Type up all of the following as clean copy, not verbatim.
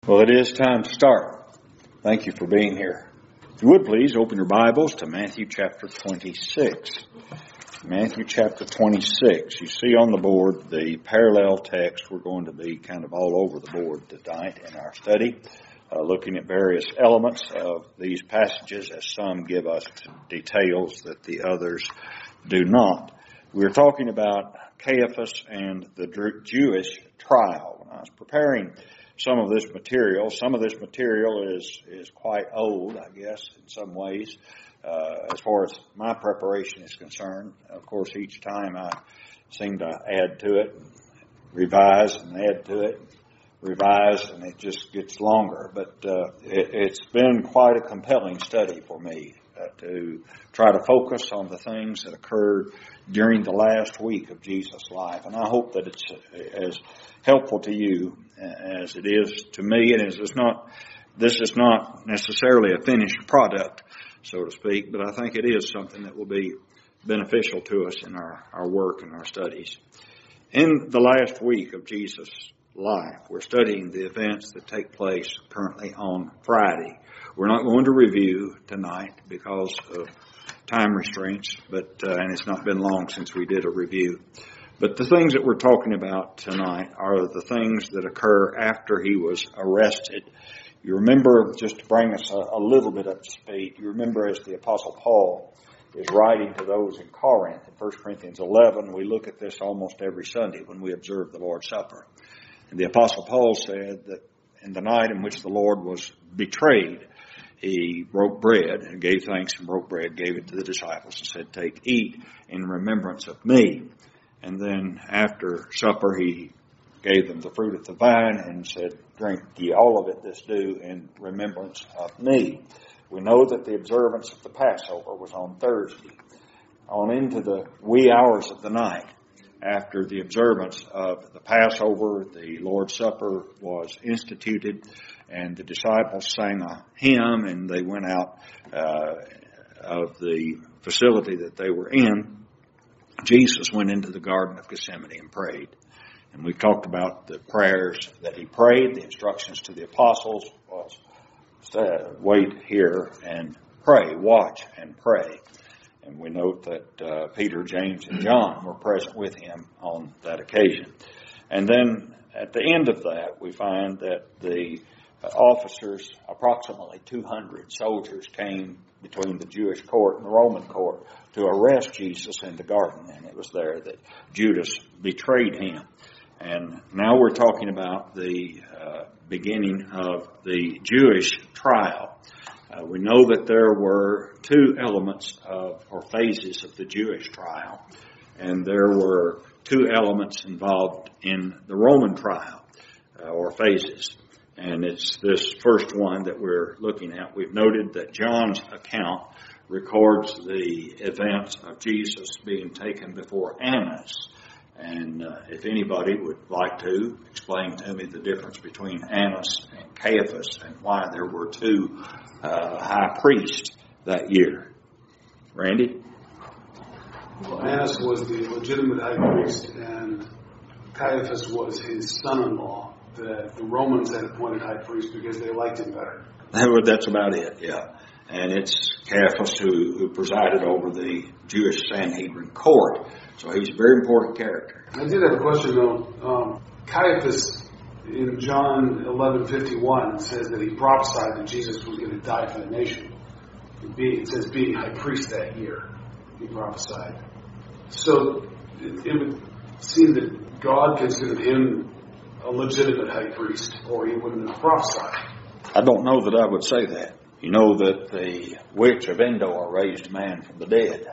Well, it is time to start. Thank you for being here. If you would please open your Bibles to Matthew chapter 26. Matthew chapter 26. You see on the board the parallel text. We're going to be kind of all over the board tonight in our study, looking at various elements of these passages as some give us details that the others do not. We're talking about Caiaphas and the Jewish trial. When I was preparing some of this material is quite old, I guess, in some ways, as far as my preparation is concerned. Of course, each time I seem to add to it, revise and add to it, revise, and it just gets longer. But it's been quite a compelling study for me to try to focus on the things that occurred during the last week of Jesus' life. And I hope that it's as helpful to you as it is to me. And this is not necessarily a finished product, so to speak, but I think it is something that will be beneficial to us in our work and our studies. In the last week of Jesus' life, we're studying the events that take place currently on Friday. We're not going to review tonight because of time restraints, and it's not been long since we did a review. But the things that we're talking about tonight are the things that occur after he was arrested. You remember, just to bring us a little bit up to speed, you remember as the Apostle Paul is writing to those in Corinth in 1 Corinthians 11, we look at this almost every Sunday when we observe the Lord's Supper. And the Apostle Paul said that in the night in which the Lord was betrayed, he broke bread and gave thanks and broke bread, gave it to the disciples and said, "Take, eat in remembrance of me." And then after supper, he gave them the fruit of the vine and said, "Drink ye all of it, this do in remembrance of me." We know that the observance of the Passover was on Thursday. On into the wee hours of the night, after the observance of the Passover, the Lord's Supper was instituted, and the disciples sang a hymn, and they went out of the facility that they were in. Jesus went into the Garden of Gethsemane and prayed. And we've talked about the prayers that he prayed. The instructions to the apostles was, wait here and pray, watch and pray. And we note that Peter, James, and John were present with him on that occasion. And then at the end of that, we find that the officers, approximately 200 soldiers, came between the Jewish court and the Roman court to arrest Jesus in the garden. And it was there that Judas betrayed him. And now we're talking about the beginning of the Jewish trial. We know that there were two elements or phases of the Jewish trial, and there were two elements involved in the Roman trial, or phases. And it's this first one that we're looking at. We've noted that John's account records the events of Jesus being taken before Annas. And if anybody would like to explain to me the difference between Annas and Caiaphas and why there were two high priests that year. Randy? Well, Annas was the legitimate high priest, and Caiaphas was his son-in-law. The Romans had appointed high priest because they liked him better. That's about it, yeah. And it's Caiaphas who presided over the Jewish Sanhedrin court. So he's a very important character. I did have a question, though. Caiaphas, in John 11:51, says that he prophesied that Jesus was going to die for the nation. It says being high priest that year, he prophesied. So it would seem that God considered him a legitimate high priest, or he wouldn't have prophesied. I don't know that I would say that. You know that the witch of Endor raised a man from the dead.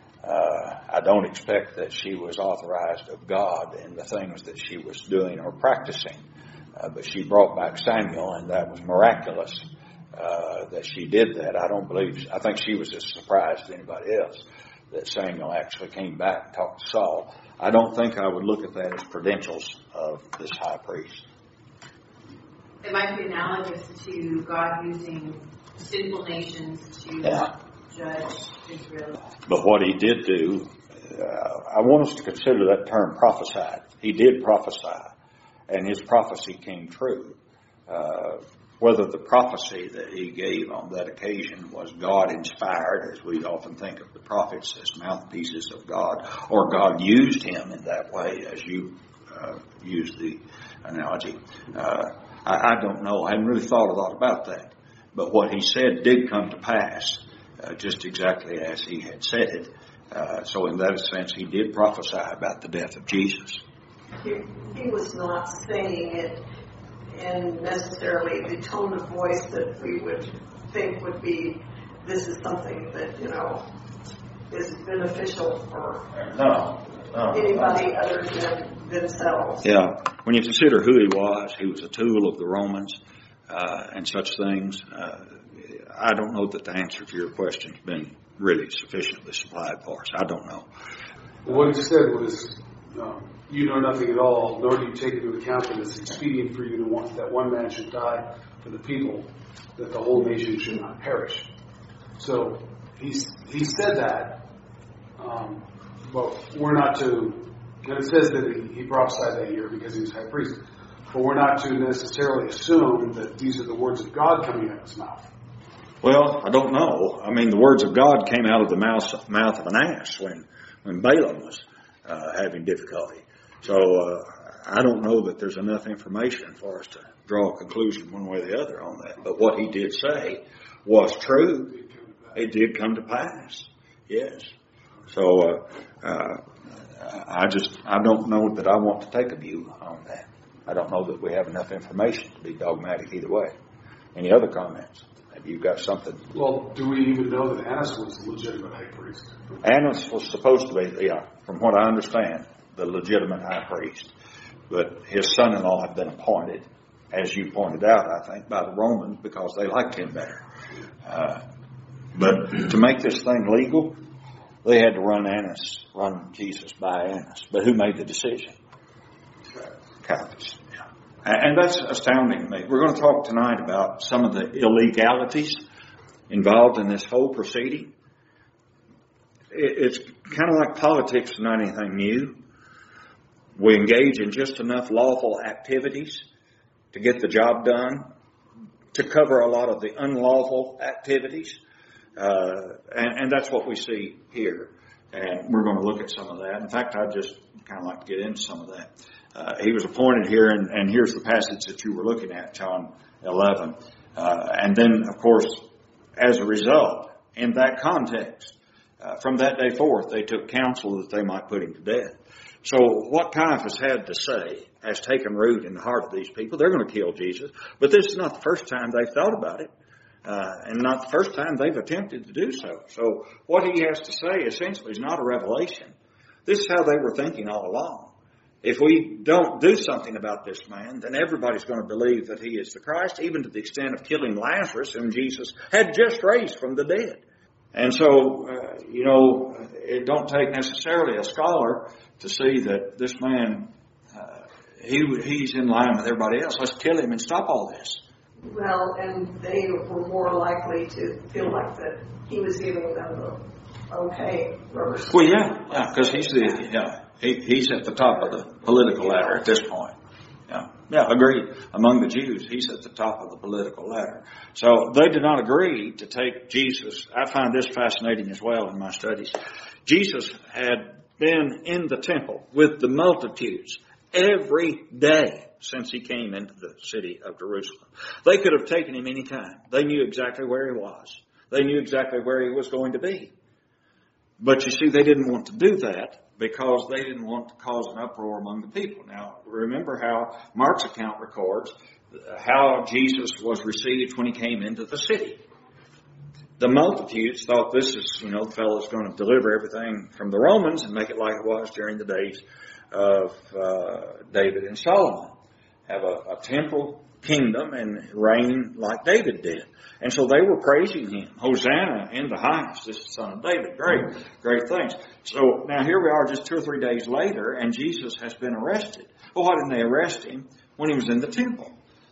I don't expect that she was authorized of God in the things that she was doing or practicing. But she brought back Samuel, and that was miraculous that she did that. I think she was as surprised as anybody else that Samuel actually came back and talked to Saul. I don't think I would look at that as credentials of this high priest. It might be analogous to God using sinful nations to judge Israel. But what he did do, I want us to consider that term prophesied. He did prophesy, and his prophecy came true. whether the prophecy that he gave on that occasion was God-inspired, as we often think of the prophets as mouthpieces of God, or God used him in that way, as you used the analogy. I don't know. I hadn't really thought a lot about that. But what he said did come to pass, just exactly as he had said it. So in that sense, he did prophesy about the death of Jesus. He was not saying it in necessarily the tone of voice that we would think would be, this is something that, is beneficial for anybody other than themselves. Yeah. When you consider who he was a tool of the Romans and such things. I don't know that the answer to your question has been really sufficiently supplied for us. I don't know. What he said was, you know nothing at all, nor do you take into account that it's expedient for you to want that one man should die for the people, that the whole nation should not perish. So he said that, but we're not to, and it says that he prophesied that year because he was high priest, but we're not to necessarily assume that these are the words of God coming out of his mouth. Well, I don't know. I mean, the words of God came out of the mouth of an ass when Balaam was having difficulty. So I don't know that there's enough information for us to draw a conclusion one way or the other on that. But what he did say was true. It did come to pass. Yes. So I don't know that I want to take a view on that. I don't know that we have enough information to be dogmatic either way. Any other comments? Have you got something? Well, do we even know that Annas was the legitimate high priest? Annas was supposed to be, from what I understand, the legitimate high priest. But his son-in-law had been appointed, as you pointed out, I think, by the Romans because they liked him better. But to make this thing legal, they had to run Jesus by Annas. But who made the decision? Caiaphas. Yeah. And that's astounding to me. We're going to talk tonight about some of the illegalities involved in this whole proceeding. It's kind of like politics, not anything new. We engage in just enough lawful activities to get the job done, to cover a lot of the unlawful activities. And that's what we see here. And we're going to look at some of that. In fact, I'd just kind of like to get into some of that. He was appointed here, and here's the passage that you were looking at, John 11. And then, of course, as a result, in that context, from that day forth, they took counsel that they might put him to death. So what Caiaphas had to say has taken root in the heart of these people. They're going to kill Jesus. But this is not the first time they've thought about it. And not the first time they've attempted to do so. So what he has to say essentially is not a revelation. This is how they were thinking all along. If we don't do something about this man, then everybody's going to believe that he is the Christ, even to the extent of killing Lazarus, whom Jesus had just raised from the dead. And so, it don't take necessarily a scholar to see that this man, he's in line with everybody else. Let's kill him and stop all this. Well, and they were more likely to feel like that he was giving them the okay first. Well, yeah, because he's at the top of the political ladder at this point. Yeah, agreed. Among the Jews, he's at the top of the political ladder. So they did not agree to take Jesus. I find this fascinating as well in my studies. Jesus had been in the temple with the multitudes every day since he came into the city of Jerusalem. They could have taken him any time. They knew exactly where he was. They knew exactly where he was going to be. But you see, they didn't want to do that because they didn't want to cause an uproar among the people. Now, remember how Mark's account records how Jesus was received when he came into the city. The multitudes thought this is, the fellow's going to deliver everything from the Romans and make it like it was during the days of David and Solomon. Have a temporal kingdom and reign like David did. And so they were praising him. Hosanna in the highest. This is the Son of David. Great things. So now here we are just 2 or 3 days later, and Jesus has been arrested. Well, why didn't they arrest him when he was in the temple?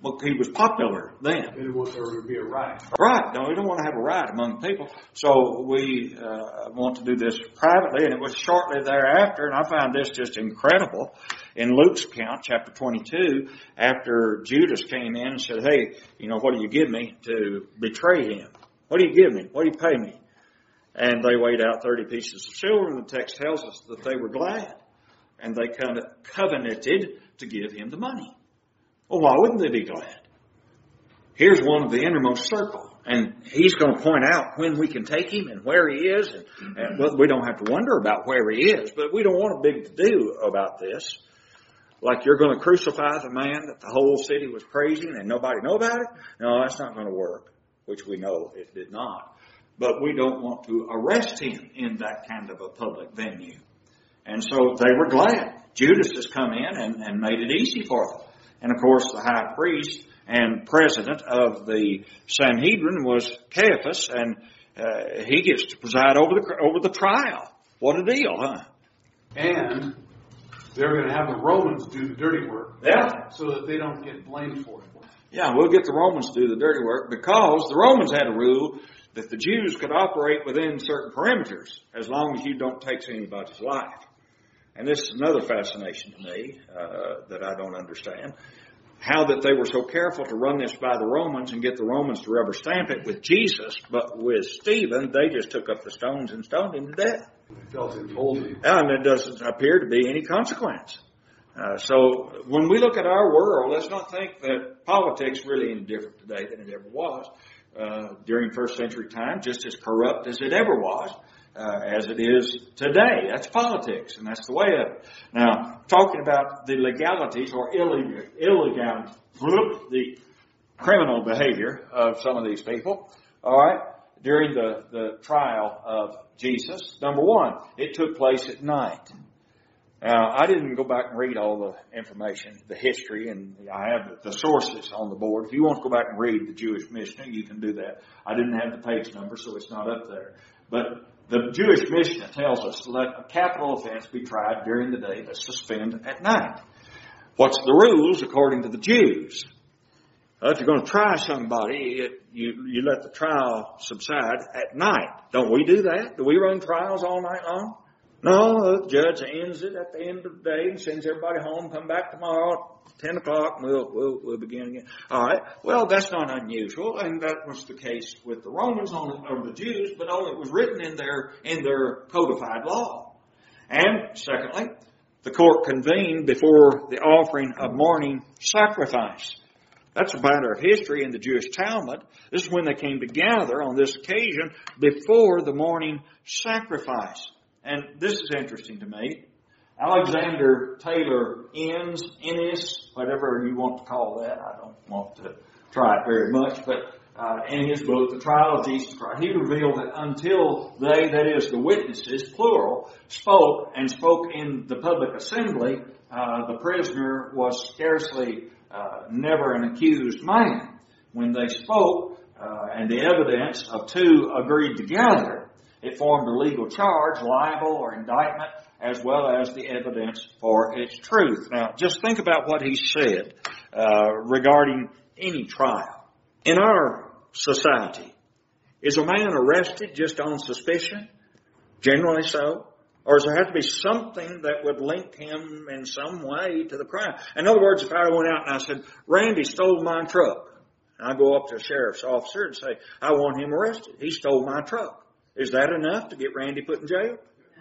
Well, he was popular then. They didn't want there to be a riot. Right. No, we don't want to have a riot among people. So we want to do this privately, and it was shortly thereafter, and I found this just incredible. In Luke's account, chapter 22, after Judas came in and said, hey, what do you give me to betray him? What do you give me? What do you pay me? And they weighed out 30 pieces of silver, and the text tells us that they were glad. And they kind of covenanted to give him the money. Well, why wouldn't they be glad? Here's one of the innermost circle. And he's going to point out when we can take him and where he is. And well, we don't have to wonder about where he is, but we don't want a big to-do about this. Like you're going to crucify the man that the whole city was praising and nobody know about it? No, that's not going to work, which we know it did not. But we don't want to arrest him in that kind of a public venue. And so they were glad. Judas has come in and made it easy for them. And of course, the high priest and president of the Sanhedrin was Caiaphas, and he gets to preside over the trial. What a deal, huh? And they're going to have the Romans do the dirty work, Yeah, so that they don't get blamed for it. Yeah, we'll get the Romans to do the dirty work because the Romans had a rule that the Jews could operate within certain perimeters as long as you don't take anybody's life. And this is another fascination to me that I don't understand. How that they were so careful to run this by the Romans and get the Romans to rubber stamp it with Jesus, but with Stephen, they just took up the stones and stoned him to death. They felt emboldened. And it doesn't appear to be any consequence. So when we look at our world, let's not think that politics is really any different today than it ever was. During first century time, just as corrupt as it ever was, as it is today. That's politics, and that's the way of it. Now, talking about the legalities or illegality, the criminal behavior of some of these people, all right, during the trial of Jesus, number one, it took place at night. Now, I didn't go back and read all the information, the history, and I have the sources on the board. If you want to go back and read the Jewish Mishnah, you can do that. I didn't have the page number, so it's not up there. But the Jewish Mishnah tells us let a capital offense be tried during the day, but suspend at night. What's the rules according to the Jews? Well, if you're going to try somebody, you let the trial subside at night. Don't we do that? Do we run trials all night long? No, the judge ends it at the end of the day and sends everybody home. Come back tomorrow at 10 o'clock and we'll begin again. All right. Well, that's not unusual, and that was the case with the Romans or the Jews, but only it was written in their codified law. And secondly, the court convened before the offering of morning sacrifice. That's a matter of history in the Jewish Talmud. This is when they came to gather on this occasion before the morning sacrifice. And this is interesting to me. Alexander Taylor Ennis, whatever you want to call that, I don't want to try it very much, but in his book, The Trial of Jesus Christ, he revealed that until they, that is the witnesses, plural, spoke in the public assembly, the prisoner was scarcely never an accused man. When they spoke, and the evidence of two agreed together, it formed a legal charge, libel or indictment, as well as the evidence for its truth. Now, just think about what he said regarding any trial. In our society, is a man arrested just on suspicion? Generally so. Or does there have to be something that would link him in some way to the crime? In other words, if I went out and I said, Randy stole my truck, and I go up to a sheriff's officer and say, I want him arrested. He stole my truck. Is that enough to get Randy put in jail?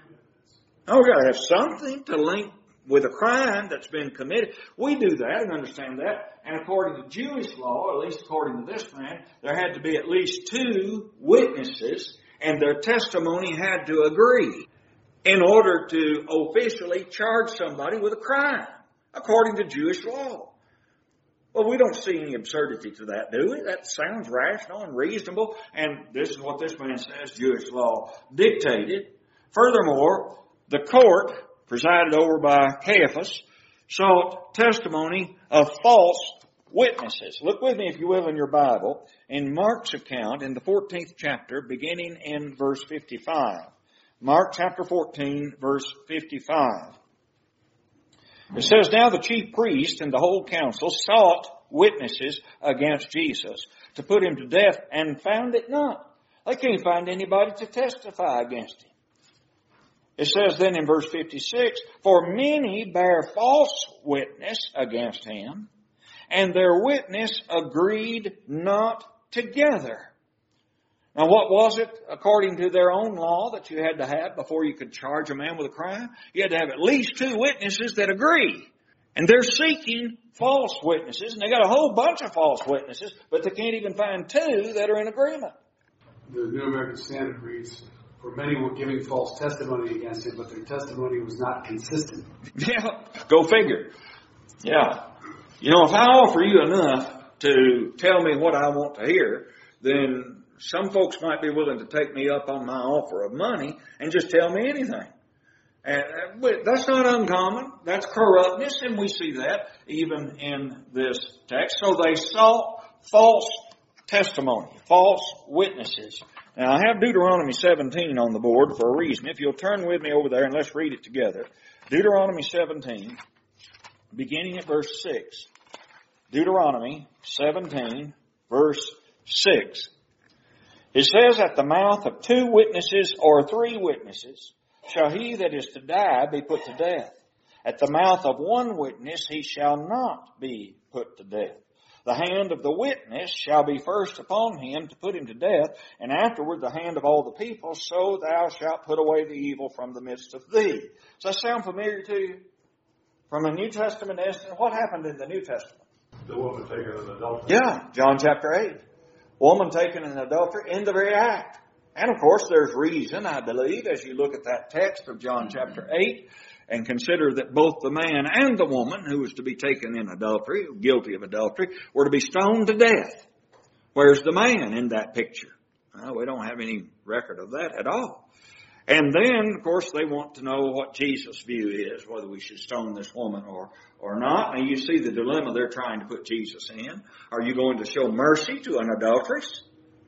No, we've got to have something to link with a crime that's been committed. We do that and understand that. And according to Jewish law, or at least according to this man, there had to be at least two witnesses, and their testimony had to agree in order to officially charge somebody with a crime, according to Jewish law. Well, we don't see any absurdity to that, do we? That sounds rational and reasonable, and this is what this man says Jewish law dictated. Furthermore, the court, presided over by Caiaphas, sought testimony of false witnesses. Look with me, if you will, in your Bible, in Mark's account in the 14th chapter, beginning in verse 55. Mark chapter 14, verse 55. It says, Now the chief priest and the whole council sought witnesses against Jesus to put him to death, and found it not. They can't find anybody to testify against him. It says then in verse 56, for many bear false witness against him, and their witness agreed not together. Now what was it, according to their own law, that you had to have before you could charge a man with a crime? You had to have at least 2 witnesses that agree. And they're seeking false witnesses, and they got a whole bunch of false witnesses, but they can't even find 2 that are in agreement. The New American Standard reads, for many were giving false testimony against him, but their testimony was not consistent. Yeah, go figure. Yeah. You know, if I offer you enough to tell me what I want to hear, then some folks might be willing to take me up on my offer of money and just tell me anything. But that's not uncommon. That's corruptness, and we see that even in this text. So they sought false testimony, false witnesses. Now, I have Deuteronomy 17 on the board for a reason. If you'll turn with me over there and let's read it together. Deuteronomy 17, beginning at verse 6. Deuteronomy 17, verse 6. It says, at the mouth of 2 witnesses or 3 witnesses shall he that is to die be put to death. At the mouth of 1 witness he shall not be put to death. The hand of the witness shall be first upon him to put him to death, and afterward the hand of all the people, so thou shalt put away the evil from the midst of thee. Does that sound familiar to you? From a New Testament instance, what happened in the New Testament? The woman taken in adultery. Yeah, John chapter 8. Woman taken in adultery in the very act. And of course there's reason, I believe, as you look at that text of John chapter 8, and consider that both the man and the woman who was to be taken in adultery, guilty of adultery, were to be stoned to death. Where's the man in that picture? Well, we don't have any record of that at all. And then, of course, they want to know what Jesus' view is, whether we should stone this woman or not. And you see the dilemma they're trying to put Jesus in. Are you going to show mercy to an adulteress?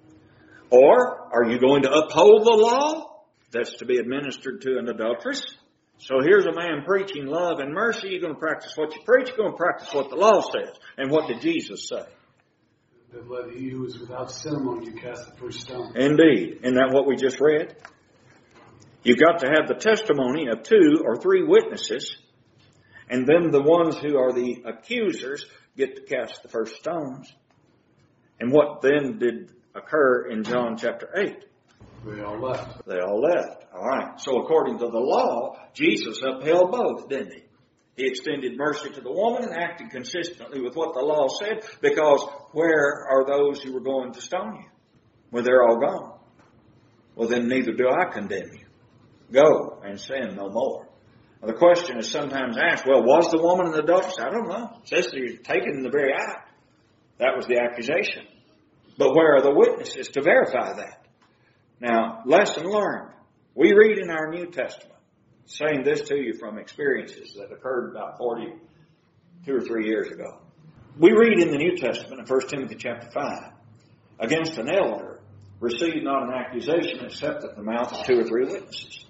Or are you going to uphold the law that's to be administered to an adulteress? So here's a man preaching love and mercy. You're going to practice what you preach. You're going to practice what the law says. And what did Jesus say? That let he who is without sin among you cast the first stone. Indeed. Isn't that what we just read? You've got to have the testimony of 2 or 3 witnesses. And then the ones who are the accusers get to cast the first stones. And what then did occur in John chapter 8? They all left. They all left. All right. So according to the law, Jesus upheld both, didn't he? He extended mercy to the woman and acted consistently with what the law said, because where are those who were going to stone you? Well, they're all gone. Well, then neither do I condemn you. Go and sin no more. Now, the question is sometimes asked, well, was the woman an adulteress? I don't know. It says she's taken in the very act. That was the accusation. But where are the witnesses to verify that? Now, lesson learned. We read in our New Testament, saying this to you from experiences that occurred about 42 or 3 years ago. We read in the New Testament in 1 Timothy chapter 5, against an elder, receive not an accusation except at the mouth of 2 or 3 witnesses.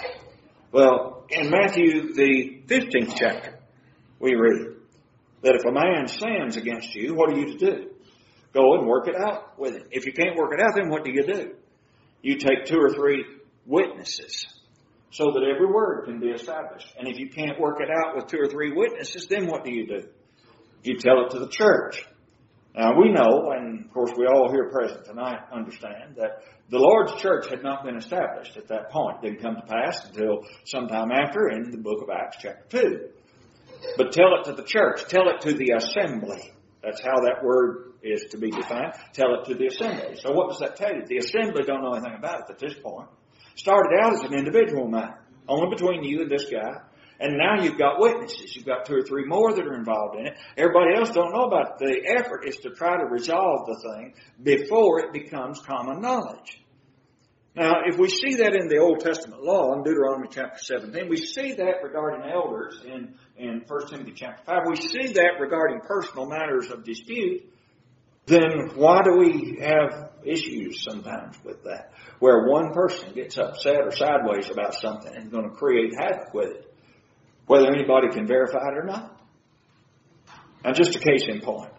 Well, in Matthew the 15th chapter, we read that if a man sins against you, what are you to do? Go and work it out with him. If you can't work it out, then what do? You take 2 or 3 witnesses so that every word can be established. And if you can't work it out with 2 or 3 witnesses, then what do? You tell it to the church. Now we know, and of course we all here present tonight understand, that the Lord's church had not been established at that point. It didn't come to pass until sometime after in the book of Acts chapter 2. But tell it to the church. Tell it to the assembly. That's how that word is to be defined. Tell it to the assembly. So what does that tell you? The assembly don't know anything about it at this point. Started out as an individual matter, only between you and this guy. And now you've got witnesses. You've got 2 or 3 more that are involved in it. Everybody else don't know about it. The effort is to try to resolve the thing before it becomes common knowledge. Now, if we see that in the Old Testament law, in Deuteronomy chapter 17, we see that regarding elders in 1 Timothy chapter 5. We see that regarding personal matters of dispute. Then why do we have issues sometimes with that? Where one person gets upset or sideways about something and is going to create havoc with it, whether anybody can verify it or not. Now, just a case in point.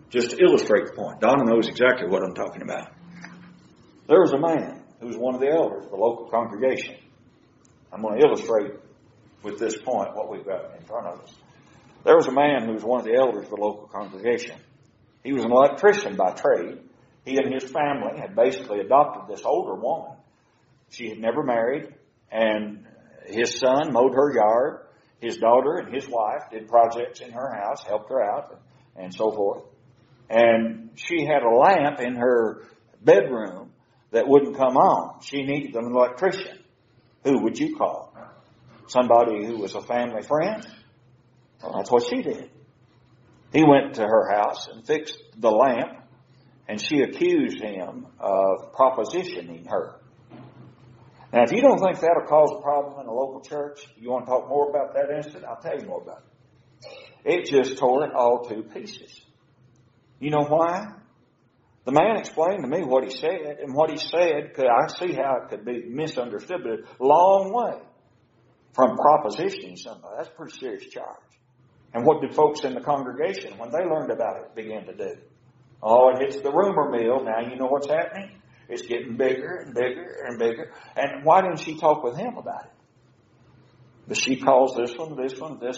just to illustrate the point. Donna knows exactly what I'm talking about. There was a man who was one of the elders of the local congregation. I'm going to illustrate with this point what we've got in front of us. There was a man who was one of the elders of the local congregation. He was an electrician by trade. He and his family had basically adopted this older woman. She had never married, and his son mowed her yard. His daughter and his wife did projects in her house, helped her out, and so forth. And she had a lamp in her bedroom that wouldn't come on. She needed an electrician. Who would you call? Somebody who was a family friend? Well, that's what she did. He went to her house and fixed the lamp, and she accused him of propositioning her. Now, if you don't think that'll cause a problem in a local church, you want to talk more about that incident, I'll tell you more about it. It just tore it all to pieces. You know why? The man explained to me what he said, and what he said, I see how it could be misunderstood, but it's a long way from propositioning somebody. That's a pretty serious charge. And what did folks in the congregation, when they learned about it, begin to do? Oh, it hits the rumor mill. Now you know what's happening. It's getting bigger and bigger and bigger. And why didn't she talk with him about it? But she calls this one in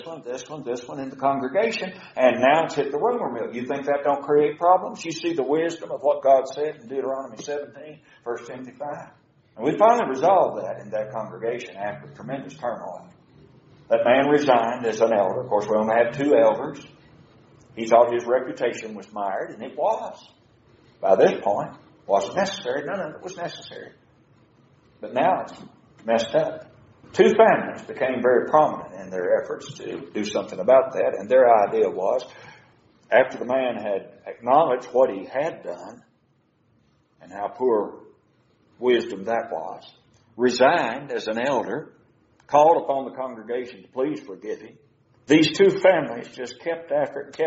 the congregation, and now it's hit the rumor mill. You think that don't create problems? You see the wisdom of what God said in Deuteronomy 17, verse 25. And we finally resolved that in that congregation after tremendous turmoil. That man resigned as an elder. Of course, we only had 2 elders. He thought his reputation was mired, and it was. By this point, it wasn't necessary. None of it was necessary. But now it's messed up. 2 families became very prominent in their efforts to do something about that, and their idea was, after the man had acknowledged what he had done, and how poor wisdom that was, resigned as an elder, called upon the congregation to please forgive him. These 2 families just kept after it,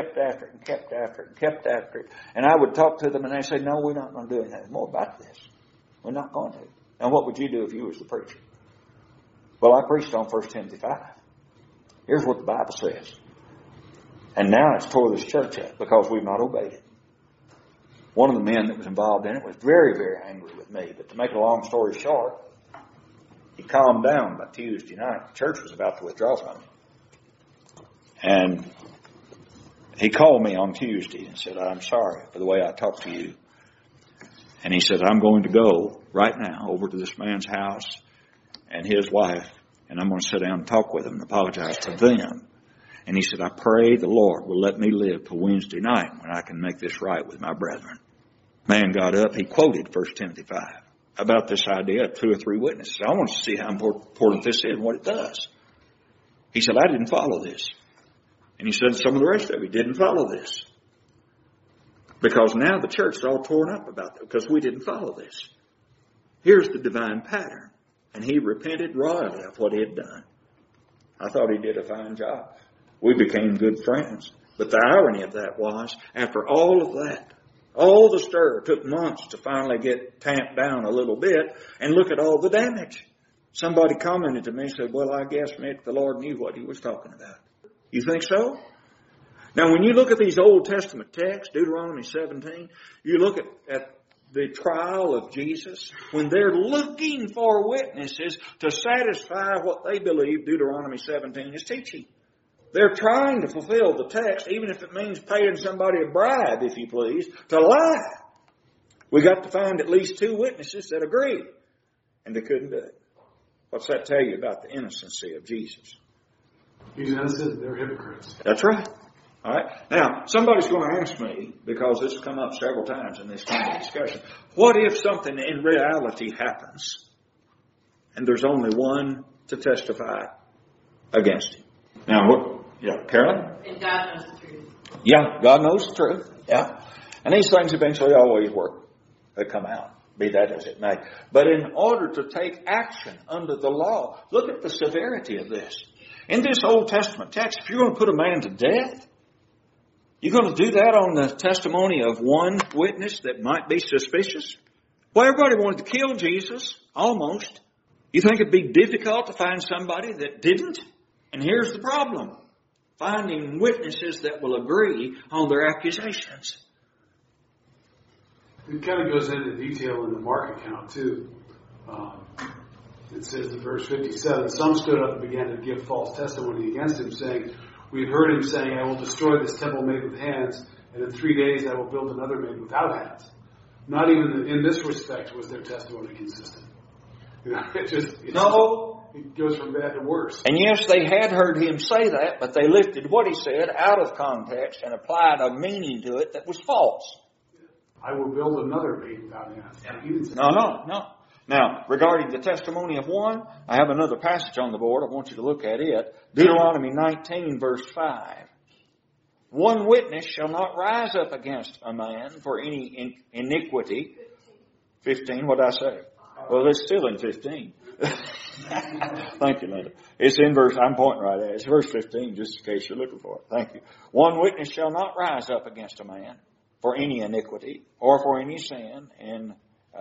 and I would talk to them, and they say, no, we're not going to do anything more about this. We're not going to. And what would you do if you was the preacher? Well, I preached on 1 Timothy 5. Here's what the Bible says. And now it's tore this church up because we've not obeyed it. One of the men that was involved in it was very, very angry with me. But to make a long story short, he calmed down by Tuesday night. The church was about to withdraw from him. And he called me on Tuesday and said, I'm sorry for the way I talked to you. And he said, I'm going to go right now over to this man's house and his wife, and I'm going to sit down and talk with them and apologize to them. And he said, I pray the Lord will let me live till Wednesday night when I can make this right with my brethren. Man got up, he quoted 1 Timothy 5 about this idea of 2 or 3 witnesses. I want to see how important this is and what it does. He said, I didn't follow this. And he said some of the rest of you didn't follow this. Because now the church is all torn up about it because we didn't follow this. Here's the divine pattern. And he repented royally of what he had done. I thought he did a fine job. We became good friends. But the irony of that was, after all of that, all the stir took months to finally get tamped down a little bit, and look at all the damage. Somebody commented to me and said, well, I guess, Mick, the Lord knew what he was talking about. You think so? Now, when you look at these Old Testament texts, Deuteronomy 17, you look at the trial of Jesus, when they're looking for witnesses to satisfy what they believe Deuteronomy 17 is teaching. They're trying to fulfill the text, even if it means paying somebody a bribe, if you please, to lie. We got to find at least 2 witnesses that agreed, and they couldn't do it. What's that tell you about the innocency of Jesus? He's innocent, they're hypocrites. That's right. All right. Now, somebody's going to ask me, because this has come up several times in this kind of discussion, what if something in reality happens and there's only one to testify against him? Now, what? Yeah, Carolyn? And God knows the truth. Yeah, God knows the truth. Yeah. And these things eventually always work. They come out, be that as it may. But in order to take action under the law, look at the severity of this. In this Old Testament text, if you're going to put a man to death, you're going to do that on the testimony of one witness that might be suspicious? Well, everybody wanted to kill Jesus, almost. You think it'd be difficult to find somebody that didn't? And here's the problem. Finding witnesses that will agree on their accusations. It kind of goes into detail in the Mark account, too. It says in verse 57, some stood up and began to give false testimony against him, saying, "We've heard him saying, I will destroy this temple made with hands, and in 3 days I will build another made without hands." Not even in this respect was their testimony consistent. It goes from bad to worse. And yes, they had heard him say that, but they lifted what he said out of context and applied a meaning to it that was false. I will build another made without hands. No. Now, regarding the testimony of one, I have another passage on the board. I want you to look at it. Deuteronomy 19, verse 5. One witness shall not rise up against a man for any iniquity. 15, what did I say? Well, it's still in 15. Thank you, Linda. It's in verse, I'm pointing right at it. It's verse 15, just in case you're looking for it. Thank you. One witness shall not rise up against a man for any iniquity or for any sin in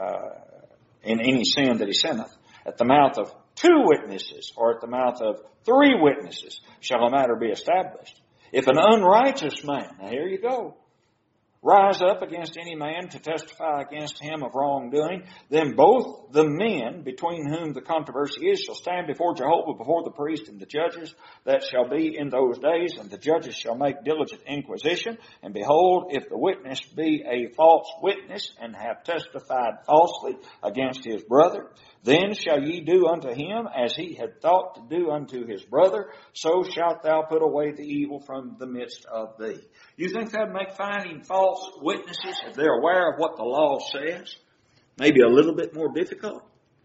any sin that he sinneth. At the mouth of 2 witnesses or at the mouth of 3 witnesses shall a matter be established. If an unrighteous man, now here you go, rise up against any man to testify against him of wrongdoing, then both the men between whom the controversy is shall stand before Jehovah, before the priest and the judges that shall be in those days, and the judges shall make diligent inquisition. And behold, if the witness be a false witness and have testified falsely against his brother, then shall ye do unto him as he had thought to do unto his brother, so shalt thou put away the evil from the midst of thee. You think that'd make finding false witnesses, if they're aware of what the law says, maybe a little bit more difficult?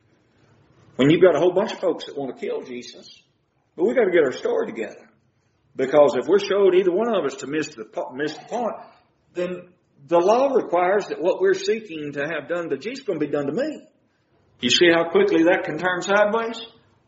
When you've got a whole bunch of folks that want to kill Jesus, but we've got to get our story together. Because if we're showed either one of us to miss the point, then the law requires that what we're seeking to have done to Jesus is going to be done to me. You see how quickly that can turn sideways?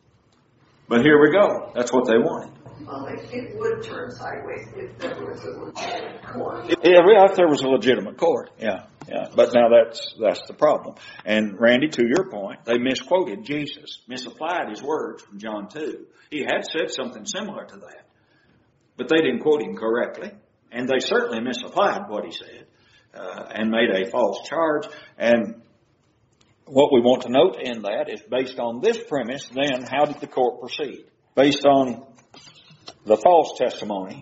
But here we go. That's what they wanted. Well, it would turn sideways if there was a legitimate court. If there was a legitimate court, yeah. But now that's the problem. And Randy, to your point, they misquoted Jesus, misapplied his words from John 2. He had said something similar to that, but they didn't quote him correctly, and they certainly misapplied what he said and made a false charge. And what we want to note in that is, based on this premise, then how did the court proceed? Based on the false testimony.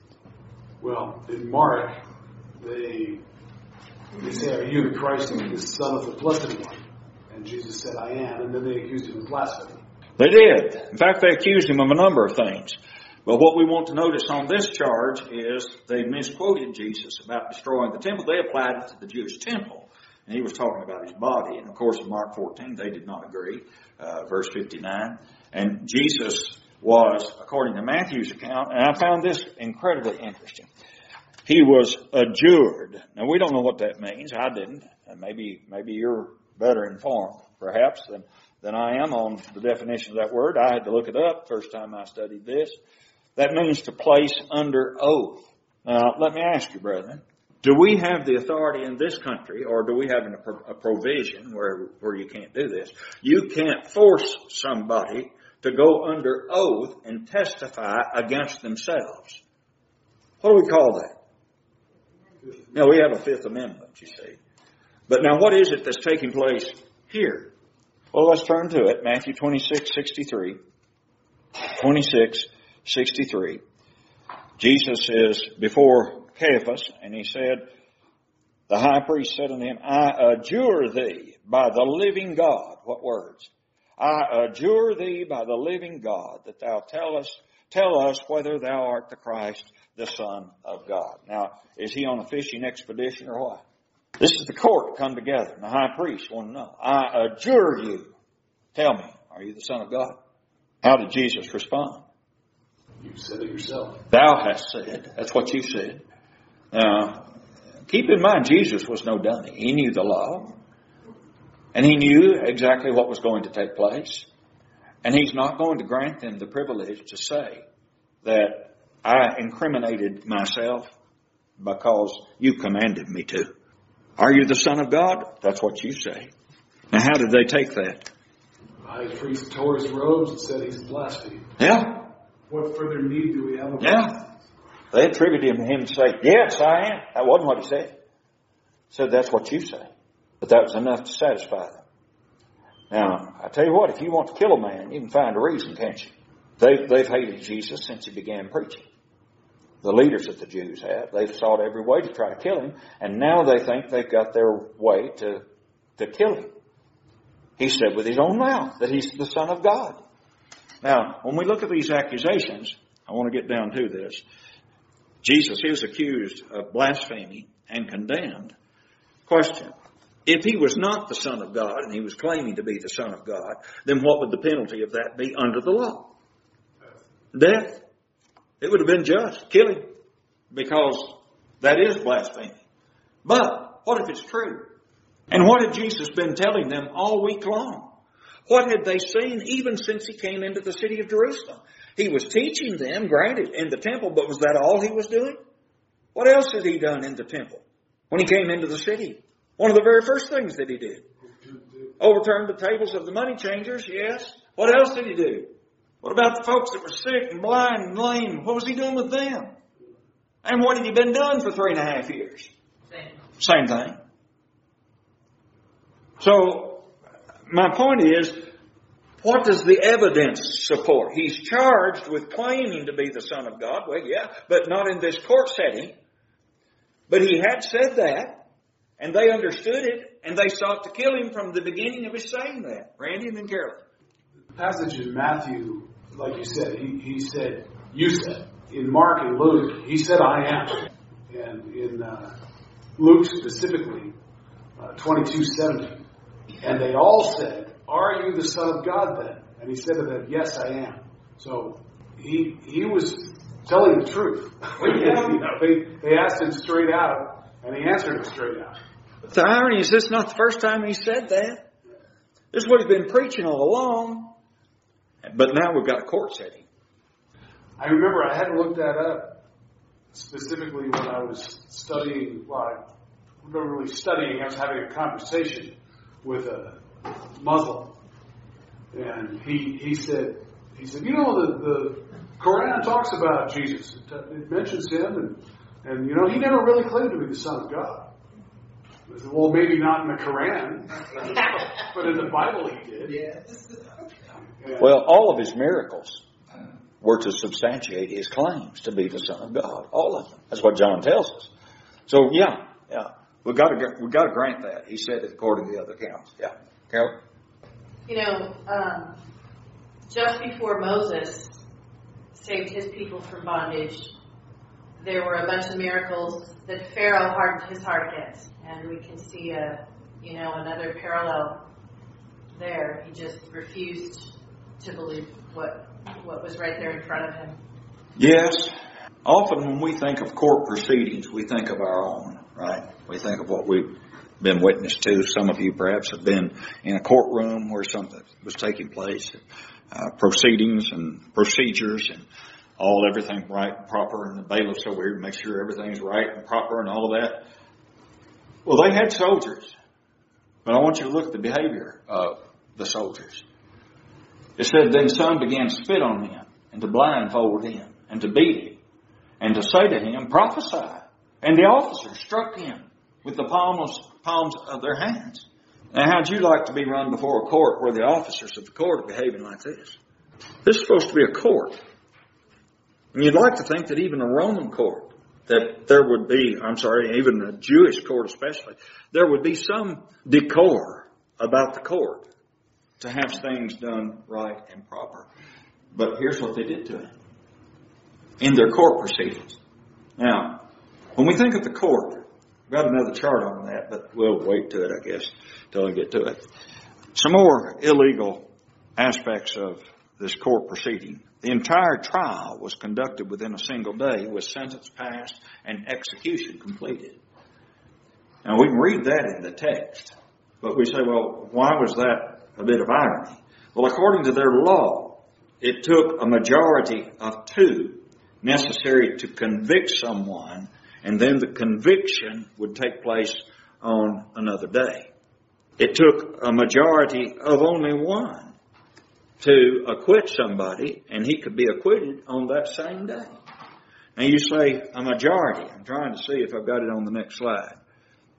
Well, in Mark, they say, "Are you the Christ, the Son of the Blessed One?" And Jesus said, "I am." And then they accused him of blasphemy. They did. In fact, they accused him of a number of things. But what we want to notice on this charge is they misquoted Jesus about destroying the temple. They applied it to the Jewish temple. And he was talking about his body. And of course, in Mark 14, they did not agree. Verse 59. And Jesus was, according to Matthew's account, and I found this incredibly interesting, he was adjured. Now, we don't know what that means. I didn't. And maybe you're better informed, perhaps, than I am on the definition of that word. I had to look it up first time I studied this. That means to place under oath. Now, let me ask you, brethren, do we have the authority in this country, or do we have a provision where you can't do this? You can't force somebody to go under oath and testify against themselves. What do we call that? Now, we have a Fifth Amendment, you see. But now, what is it that's taking place here? Well, let's turn to it. Matthew 26:63. 26:63. Jesus is before Caiaphas, and he said, the high priest said unto him, I adjure thee by the living God. What words? I adjure thee by the living God that thou tell us whether thou art the Christ, the Son of God. Now, is he on a fishing expedition or what? This is the court come together, and the high priest want to know. I adjure you. Tell me, are you the Son of God? How did Jesus respond? You said it yourself. Thou hast said. That's what you said. Now, keep in mind, Jesus was no dummy. He knew the law. And he knew exactly what was going to take place. And he's not going to grant them the privilege to say that I incriminated myself because you commanded me to. Are you the Son of God? That's what you say. Now, how did they take that? The high priest tore his robes and said he's blasphemed. Yeah. What further need do we have of Yeah. They attributed him to say, yes, I am. That wasn't what he said. Said, that's what you say. But that was enough to satisfy them. Now, I tell you what, if you want to kill a man, you can find a reason, can't you? They've hated Jesus since he began preaching. The leaders that the Jews have, they've sought every way to try to kill him, and now they think they've got their way to kill him. He said with his own mouth that he's the Son of God. Now, when we look at these accusations, I want to get down to this. Jesus is accused of blasphemy and condemned. Question: if he was not the Son of God and he was claiming to be the Son of God, then what would the penalty of that be under the law? Death. It would have been just. Kill him. Because that is blasphemy. But what if it's true? And what had Jesus been telling them all week long? What had they seen even since he came into the city of Jerusalem? He was teaching them, granted, in the temple, but was that all he was doing? What else had he done in the temple when he came into the city? One of the very first things that he did. Overturned the tables of the money changers, yes. What else did he do? What about the folks that were sick and blind and lame? What was he doing with them? And what had he been doing for 3.5 years? Same thing. So, my point is, what does the evidence support? He's charged with claiming to be the Son of God. Well, yeah, but not in this court setting. But he had said that, and they understood it, and they sought to kill him from the beginning of his saying that. Randy and then Carolyn. The passage in Matthew, like you said, he said, you said. In Mark and Luke, he said, I am. And in Luke specifically, 22:17, and they all said, are you the Son of God then? And he said to them, yes, I am. So he was telling the truth. They asked him straight out, and he answered them straight out. The irony is, this is not the first time he said that. This is what he's been preaching all along. But now we've got a court setting. I remember I had to look that up specifically when I was studying. Well, I wasn't really studying. I was having a conversation with a Muslim, and he said, you know, the Quran talks about Jesus. It mentions him, and you know, he never really claimed to be the Son of God. I said, well, maybe not in the Quran, but in the Bible he did. Yes. Well, all of his miracles were to substantiate his claims to be the Son of God. All of them. That's what John tells us. So, yeah. We've got to grant that. He said it according to the other accounts. Yeah. Carol? You know, just before Moses saved his people from bondage, there were a bunch of miracles that Pharaoh hardened his heart against. And we can see another parallel there. He just refused to believe what was right there in front of him. Yes. Often when we think of court proceedings, we think of our own, right? We think of what we've been witness to. Some of you perhaps have been in a courtroom where something was taking place, proceedings and procedures and everything right and proper, and the bailiffs over here to make sure everything's right and proper and all of that. Well, they had soldiers, but I want you to look at the behavior of the soldiers. It said, then some began to spit on him and to blindfold him and to beat him and to say to him, prophesy. And the officers struck him with the palms of their hands. Now, how'd you like to be run before a court where the officers of the court are behaving like this? This is supposed to be a court. And you'd like to think that even a Roman court, that there would be, even a Jewish court especially, there would be some decor about the court to have things done right and proper. But here's what they did to him in their court proceedings. Now, when we think of the court, we've got another chart on that, but we'll wait to it, I guess, till we get to it. Some more illegal aspects of this court proceeding. The entire trial was conducted within a single day with sentence passed and execution completed. Now, we can read that in the text, but we say, well, why was that a bit of irony? Well, according to their law, it took a majority of 2 necessary to convict someone, and then the conviction would take place on another day. It took a majority of only 1 to acquit somebody, and he could be acquitted on that same day. Now you say a majority. I'm trying to see if I've got it on the next slide.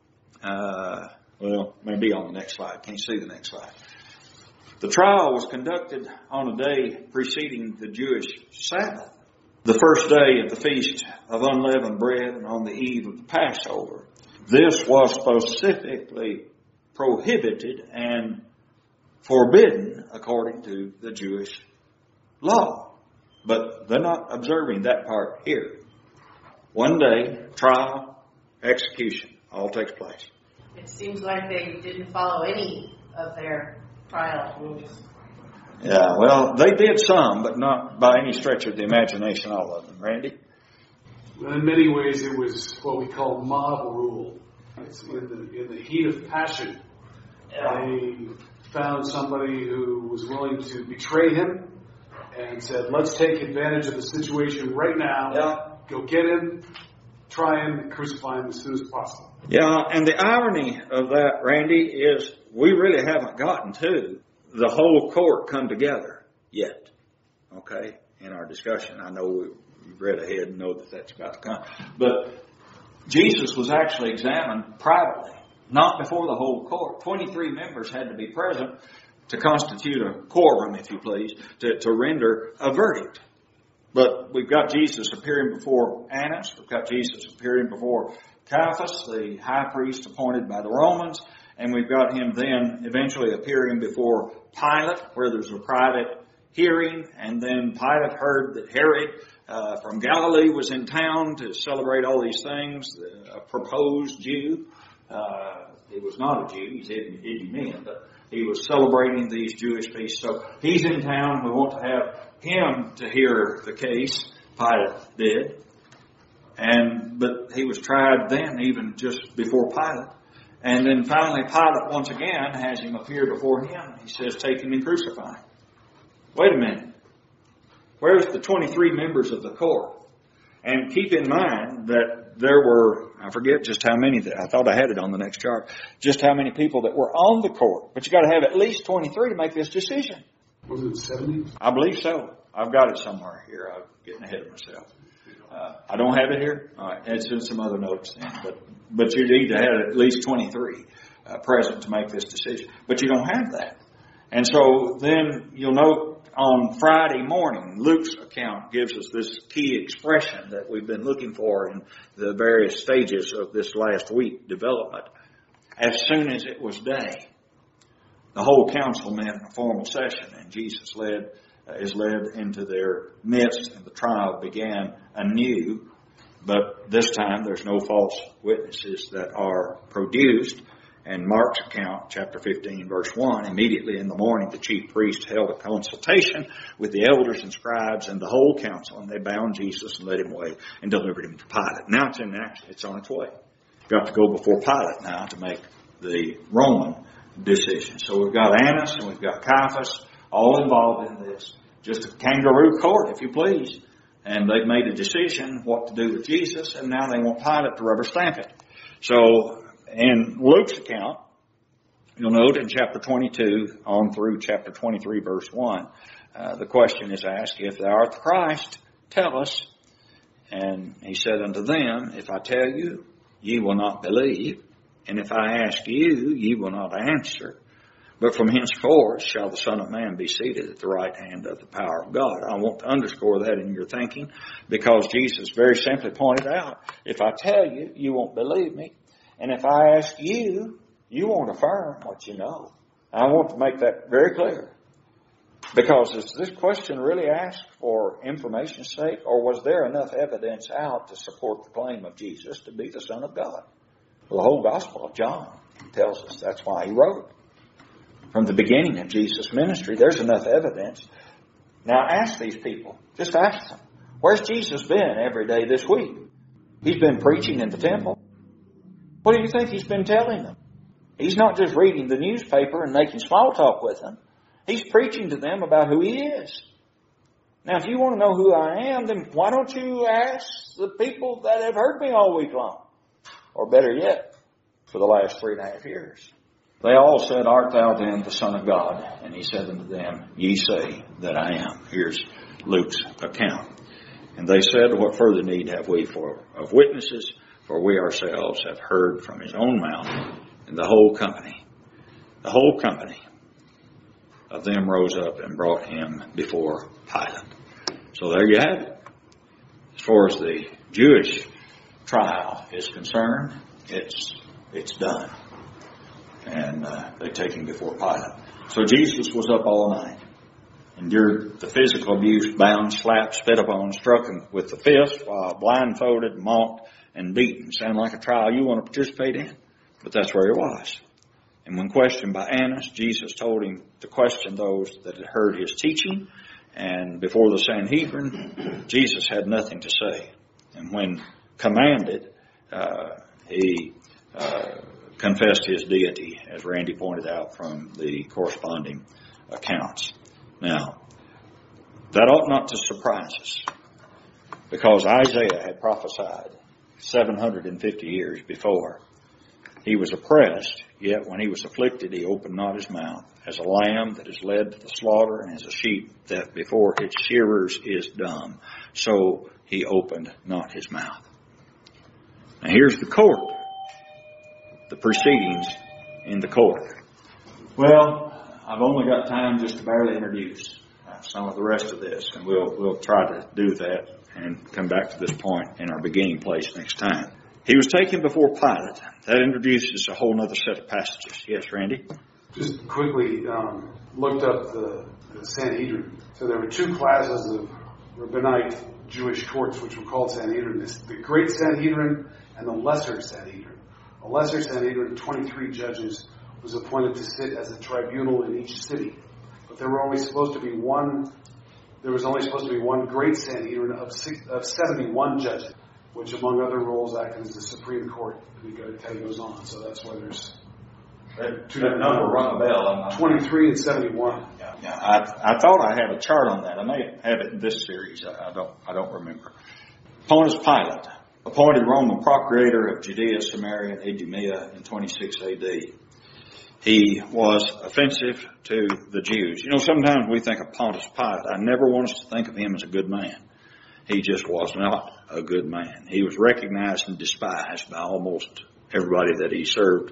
maybe on the next slide. Can you see the next slide? The trial was conducted on a day preceding the Jewish Sabbath, the first day of the Feast of Unleavened Bread and on the eve of the Passover. This was specifically prohibited and forbidden according to the Jewish law. But they're not observing that part here. One day, trial, execution, all takes place. It seems like they didn't follow any of their trial rules. Yeah, well, they did some, but not by any stretch of the imagination, all of them. Randy? Well, in many ways, it was what we call mob rule. It's in the heat of passion. They found somebody who was willing to betray him and said, let's take advantage of the situation right now. Yeah. Go get him, try him, and crucify him as soon as possible. Yeah, and the irony of that, Randy, is we really haven't gotten to the whole court come together yet, okay, in our discussion. I know we've read ahead and know that that's about to come. But Jesus was actually examined privately, not before the whole court. 23 members had to be present to constitute a quorum, if you please, to render a verdict. But we've got Jesus appearing before Annas. We've got Jesus appearing before Caiaphas, the high priest appointed by the Romans. And we've got him then eventually appearing before Pilate, where there's a private hearing. And then Pilate heard that Herod from Galilee was in town to celebrate all these things, a proposed Jew. He was not a Jew, he's hidden men, but he was celebrating these Jewish feasts. So he's in town. We want to have him to hear the case. Pilate did. But he was tried then, even just before Pilate. And then finally Pilate once again has him appear before him. He says, take him and crucify him. Wait a minute. Where's the 23 members of the court? And keep in mind that there were, I forget just how many, I thought I had it on the next chart, just how many people that were on the court. But you got to have at least 23 to make this decision. Was it 70? I believe so. I've got it somewhere here. I'm getting ahead of myself. I don't have it here. All right, it's in some other notes then. But you need to have at least 23 present to make this decision. But you don't have that. And so then you'll note on Friday morning, Luke's account gives us this key expression that we've been looking for in the various stages of this last week development. As soon as it was day, the whole council met in a formal session, and Jesus is led into their midst, and the trial began anew. But this time there's no false witnesses that are produced. And Mark's account, chapter 15, verse 1, immediately in the morning the chief priests held a consultation with the elders and scribes and the whole council, and they bound Jesus and led him away and delivered him to Pilate. Now it's in action. It's on its way. Got to go before Pilate now to make the Roman decision. So we've got Annas and we've got Caiaphas all involved in this. Just a kangaroo court, if you please. And they've made a decision what to do with Jesus, and now they want Pilate to rubber stamp it. So in Luke's account, you'll note in chapter 22 on through chapter 23, verse 1, the question is asked, if thou art the Christ, tell us. And he said unto them, if I tell you, ye will not believe, and if I ask you, ye will not answer. But from henceforth shall the Son of Man be seated at the right hand of the power of God. I want to underscore that in your thinking, because Jesus very simply pointed out, if I tell you, you won't believe me. And if I ask you, you won't affirm what you know. I want to make that very clear. Because is this question really asked for information's sake, or was there enough evidence out to support the claim of Jesus to be the Son of God? Well, the whole Gospel of John tells us that's why he wrote. From the beginning of Jesus' ministry, there's enough evidence. Now ask these people. Just ask them. Where's Jesus been every day this week? He's been preaching in the temple. What do you think he's been telling them? He's not just reading the newspaper and making small talk with them. He's preaching to them about who he is. Now, if you want to know who I am, then why don't you ask the people that have heard me all week long? Or better yet, for the last 3.5 years. They all said, art thou then the Son of God? And he said unto them, ye say that I am. Here's Luke's account. And they said, what further need have we of witnesses? For we ourselves have heard from his own mouth, and the whole company of them rose up and brought him before Pilate. So there you have it. As far as the Jewish trial is concerned, it's done. And they take him before Pilate. So Jesus was up all night, endured the physical abuse, bound, slapped, spit upon, struck him with the fist while blindfolded, mocked, and beaten. Sound like a trial you want to participate in? But that's where he was. And when questioned by Annas, Jesus told him to question those that had heard his teaching. And before the Sanhedrin, Jesus had nothing to say. And when commanded, he confessed his deity, as Randy pointed out from the corresponding accounts. Now, that ought not to surprise us, because Isaiah had prophesied 750 years before. He was oppressed, yet when he was afflicted, he opened not his mouth. As a lamb that is led to the slaughter, and as a sheep that before its shearers is dumb, so he opened not his mouth. Now here's the court. The proceedings in the court. Well, I've only got time just to barely introduce some of the rest of this, and we'll try to do that and come back to this point in our beginning place next time. He was taken before Pilate. That introduces a whole other set of passages. Yes, Randy? Just quickly looked up the Sanhedrin. So there were two classes of rabbinite Jewish courts, which were called Sanhedrin. The Great Sanhedrin and the Lesser Sanhedrin. The Lesser Sanhedrin, 23 judges, was appointed to sit as a tribunal in each city. But there was only supposed to be one Great Sanhedrin of 71 judges, which, among other rules, acted as the Supreme Court. It kind of goes on. So that's why there's That number rung a bell. 23 and 71. Yeah. I thought I had a chart on that. I may have it in this series. I don't remember. Pontius Pilate, appointed Roman procurator of Judea, Samaria, and Idumea in 26 A.D. He was offensive to the Jews. You know, sometimes we think of Pontius Pilate. I never want us to think of him as a good man. He just was not a good man. He was recognized and despised by almost everybody that he served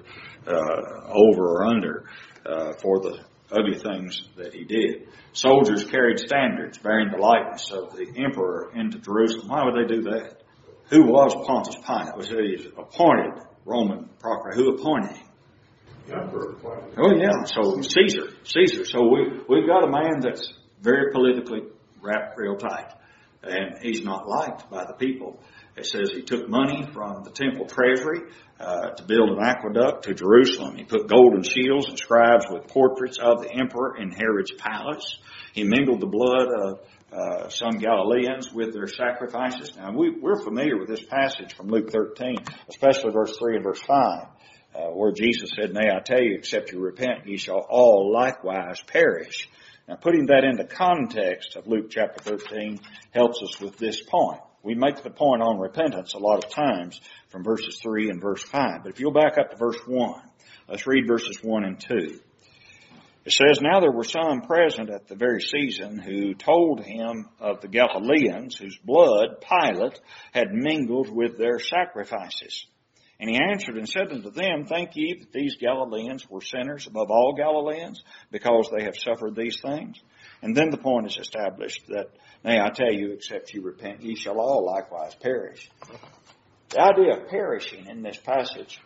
over or under for the ugly things that he did. Soldiers carried standards bearing the likeness of the emperor into Jerusalem. Why would they do that? Who was Pontius Pilate? Was he appointed Roman procurator? Who appointed him? The emperor appointed him. Oh yeah, so Caesar. So we've got a man that's very politically wrapped real tight, and he's not liked by the people. It says he took money from the temple treasury to build an aqueduct to Jerusalem. He put golden shields and scribes with portraits of the emperor in Herod's palace. He mingled the blood of some Galileans with their sacrifices. Now, we're familiar with this passage from Luke 13, especially verse 3 and verse 5, where Jesus said, "Nay, I tell you, except you repent, ye shall all likewise perish." Now, putting that into context of Luke chapter 13 helps us with this point. We make the point on repentance a lot of times from verses 3 and verse 5. But if you'll back up to verse 1, let's read verses 1 and 2. It says, "Now there were some present at the very season who told him of the Galileans whose blood Pilate had mingled with their sacrifices. And he answered and said unto them, Think ye that these Galileans were sinners above all Galileans, because they have suffered these things? And then the point is established that, Nay, I tell you, except you repent, ye shall all likewise perish." The idea of perishing in this passage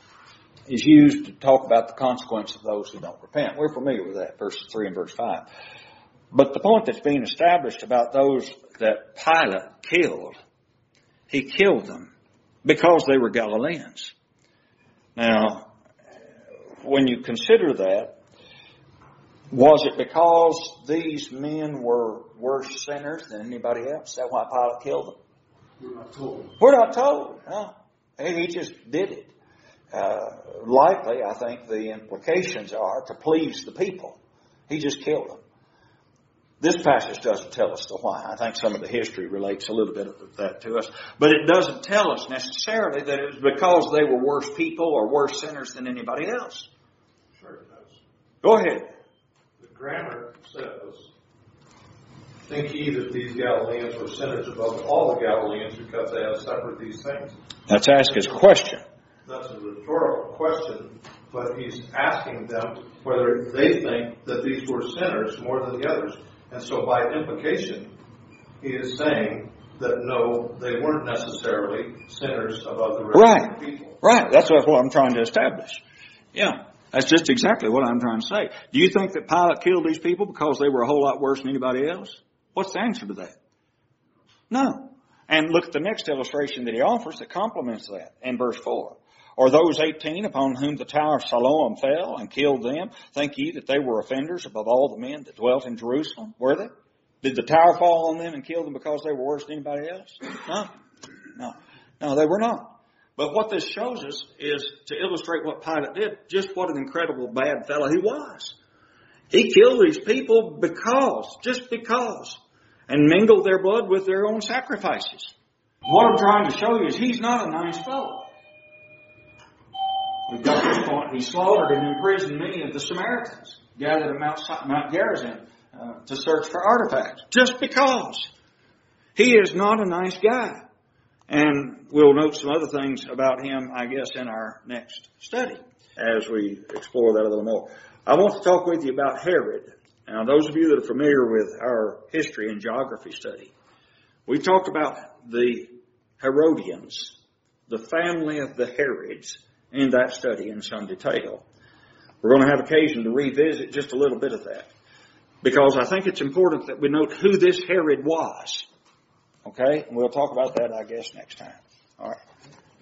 is used to talk about the consequence of those who don't repent. We're familiar with that, verses 3 and verse 5. But the point that's being established about those that Pilate killed, he killed them because they were Galileans. Now, when you consider that, was it because these men were worse sinners than anybody else? Is that why Pilate killed them? We're not told. We're not told. No. He just did it. Likely, I think the implications are to please the people. He just killed them. This passage doesn't tell us the why. I think some of the history relates a little bit of that to us. But it doesn't tell us necessarily that it was because they were worse people or worse sinners than anybody else. Sure it does. Go ahead. The grammar says, Think ye that these Galileans were sinners above all the Galileans because they have suffered these things? Let's ask his question. That's a rhetorical question, but he's asking them whether they think that these were sinners more than the others. And so by implication, he is saying that no, they weren't necessarily sinners above the rest of the people. Right. That's what I'm trying to establish. Yeah. That's just exactly what I'm trying to say. Do you think that Pilate killed these people because they were a whole lot worse than anybody else? What's the answer to that? No. And look at the next illustration that he offers that complements that in verse 4. Or those 18 upon whom the tower of Siloam fell and killed them, think ye that they were offenders above all the men that dwelt in Jerusalem? Were they? Did the tower fall on them and kill them because they were worse than anybody else? No, they were not. But what this shows us is, to illustrate what Pilate did, just what an incredible bad fellow he was. He killed these people just because, and mingled their blood with their own sacrifices. What I'm trying to show you is he's not a nice fellow. We've got this point. He slaughtered and imprisoned many of the Samaritans, gathered at Mount Gerizim to search for artifacts, just because. He is not a nice guy. And we'll note some other things about him, I guess, in our next study as we explore that a little more. I want to talk with you about Herod. Now, those of you that are familiar with our history and geography study, we talked about the Herodians, the family of the Herods, in that study in some detail. We're going to have occasion to revisit just a little bit of that, because I think it's important that we note who this Herod was. Okay? And we'll talk about that, I guess, next time. All right.